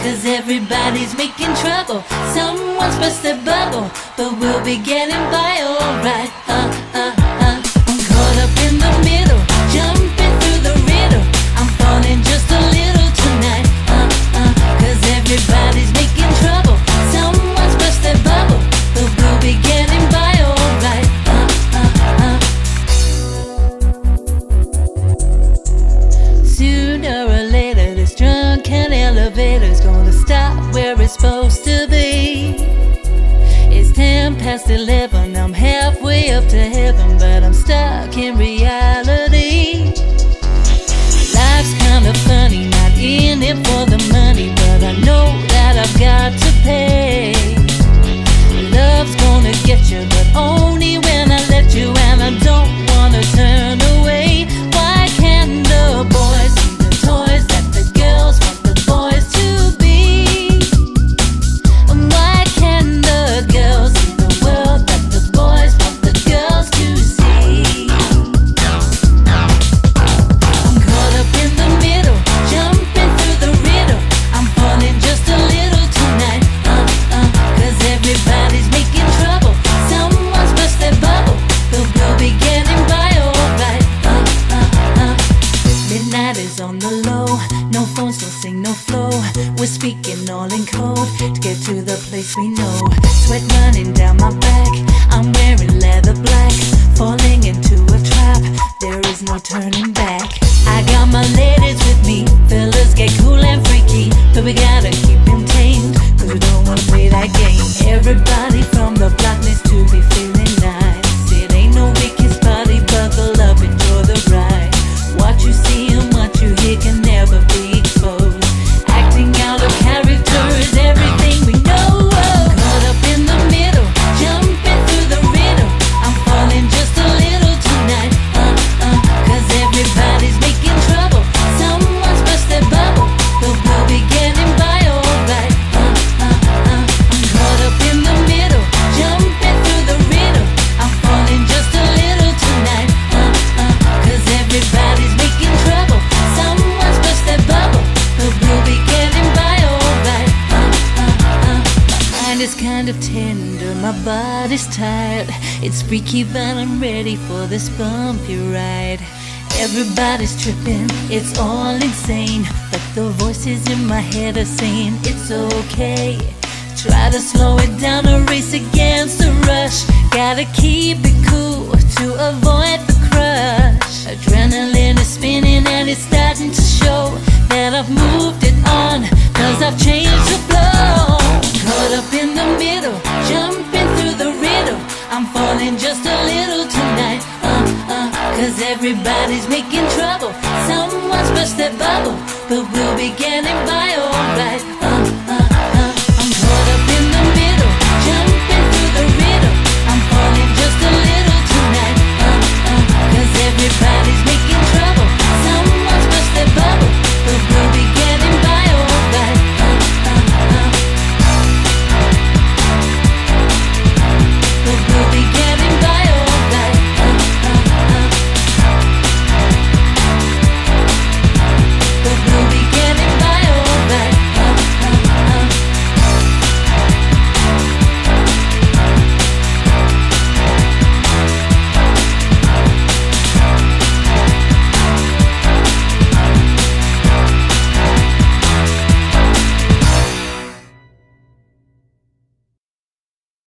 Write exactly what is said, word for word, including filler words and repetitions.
'cause everybody's making trouble. Someone's burst their bubble, but we'll be getting by alright. Uh, uh, uh. I'm caught up in the middle, jumping through the riddle. I'm falling just a little tonight. Uh, uh, 'cause everybody's making trouble. Someone's burst their bubble, but we'll be getting by alright. Uh, uh, uh. Sooner or later, this drunken elevator's gonna stop where it's supposed to be. It's ten past eleven, I'm halfway up to heaven, but I'm stuck in reality. Life's kinda funny, not in it for the money, but I know that I've got to pay. Love's gonna get you, but only when I let you, and I don't wanna turn away. Why can't the boys see the toys that the girls want the boys to be? And why can't the girls see the world that the boys want the girls to see? I'm caught up in the middle, jumping through the riddle. I'm falling just a little tonight. Uh, uh, 'cause everybody's making trouble. Someone's burst their bubble, but we'll be getting by alright. Uh, uh, uh. Midnight is on the low, no phones, no sing, no flow. We're speaking all in code to get to the place we know. Sweat running down my back, I'm wearing leather black. Falling into a trap, there is no turning back. I got my ladies with me, fellas get cool and freaky, but we gotta keep them tamed, 'cause we don't wanna play that game. Everybody from the block needs to be feeling nice. It ain't no weekend party, buckle up, enjoy the ride. What you see and what you hear can never be exposed. Acting out of character is everything we know. Caught up in the middle, jumping through the riddle. I'm falling just a little tonight. Uh, uh, 'cause everybody's making trouble. Someone's burst their bubble, but we'll be getting by alright. Uh, uh, uh. I'm caught up in the middle, jumping through the riddle. I'm falling just a little tonight. Uh, uh, 'cause everybody's making trouble. Someone's burst their bubble, but we'll be getting by alright. Uh, uh, uh. My mind is kind of tender, my body's tired. It's freaky, but I'm ready for this bumpy ride. Everybody's tripping, it's all insane, but the voices in my head are saying it's okay. Try to slow it down or race against the rush. Gotta keep it cool to avoid the crush. Adrenaline is spinning and it's starting to show that I've moved it on, 'cause I've changed the flow. Caught up in the middle, jumping through the riddle. I'm falling just a little tonight. Uh, uh, 'cause everybody's making trouble. Someone's burst their bubble, but we'll be getting by alright.